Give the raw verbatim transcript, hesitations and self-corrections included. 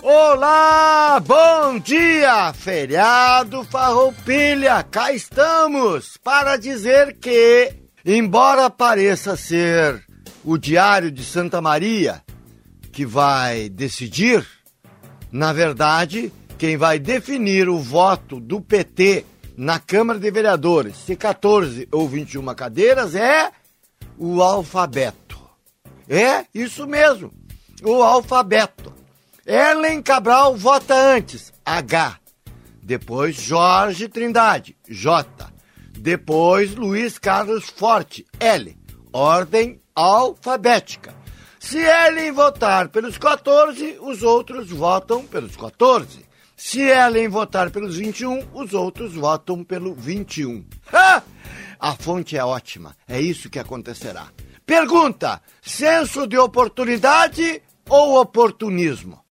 Olá, bom dia, feriado Farroupilha, cá estamos para dizer que, embora pareça ser o Diário de Santa Maria que vai decidir, na verdade, quem vai definir o voto do P T na Câmara de Vereadores, se quatorze ou vinte e uma cadeiras, é o alfabeto. É isso mesmo, o alfabeto. Ellen Cabral vota antes, H. Depois Jorge Trindade, J. Depois Luiz Carlos Forte, L. Ordem alfabética. Se Ellen votar pelos quatorze, os outros votam pelos quatorze. Se Ellen votar pelos vinte e um, os outros votam pelo vinte e um. Ha! A fonte é ótima, é isso que acontecerá. Pergunta, senso de oportunidade ou oportunismo?